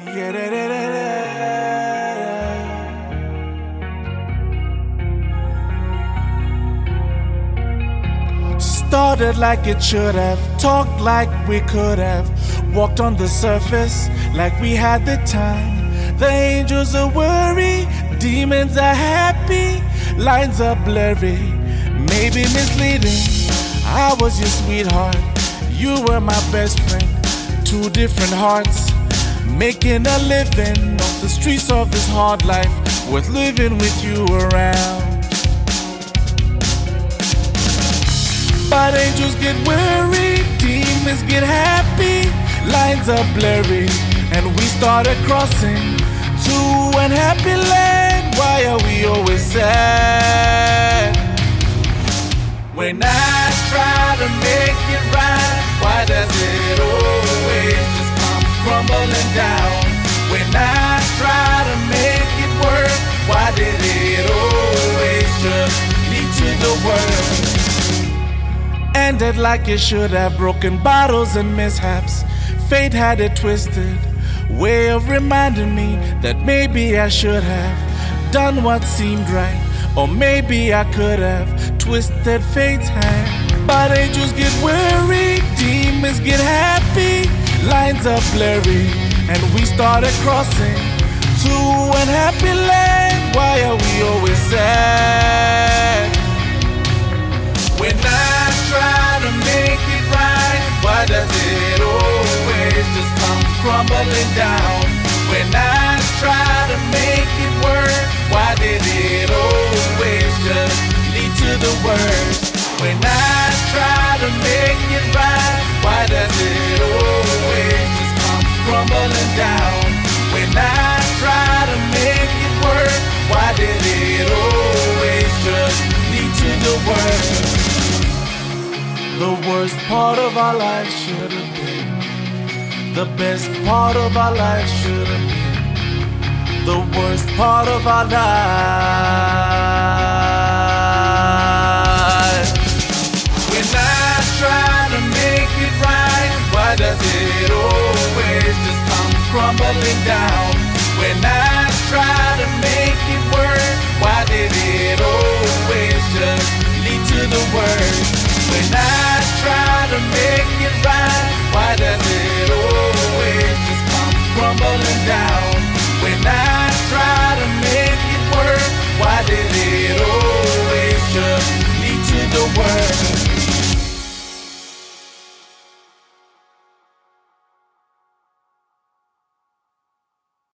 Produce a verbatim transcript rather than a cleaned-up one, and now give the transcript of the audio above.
Yeah, da, da, da, da. Started like it should have, talked like we could have, walked on the surface like we had the time. The angels are worried, demons are happy, lines are blurry, maybe misleading. I was your sweetheart, you were my best friend. Two different hearts, making a living off the streets of this hard life, worth living with you around. But angels get worried, demons get happy, lines are blurry, and we started crossing to an happy land. Why are we always sad? When I try to make it right, why does it always just come crumbling down? When I try to make it work, why did it always just lead to the worst? Ended like it should have, broken bottles and mishaps. Fate had it twisted, way of reminding me that maybe I should have done what seemed right, or maybe I could have twisted fate's hand. But angels get worried, demons get happy, lines are blurry, and we started crossing to an happy land. Why are we always sad? When I try to make it right, why does it always just come crumbling down? When I try to make it work, why did it always just lead to the worst? When I try to make it right, why does it always just come crumbling down? When I try to make it work, why did it always just lead to the worst? The worst part of our life should have been the best part of our life should have been the worst part of our life. When I try to make it right, why does it always just come crumbling down? When I try to make it work, why did it always just lead to the worst? When I try to make it right, why does it always just come crumbling down? When I try to make it work, why did it always just lead to the worst?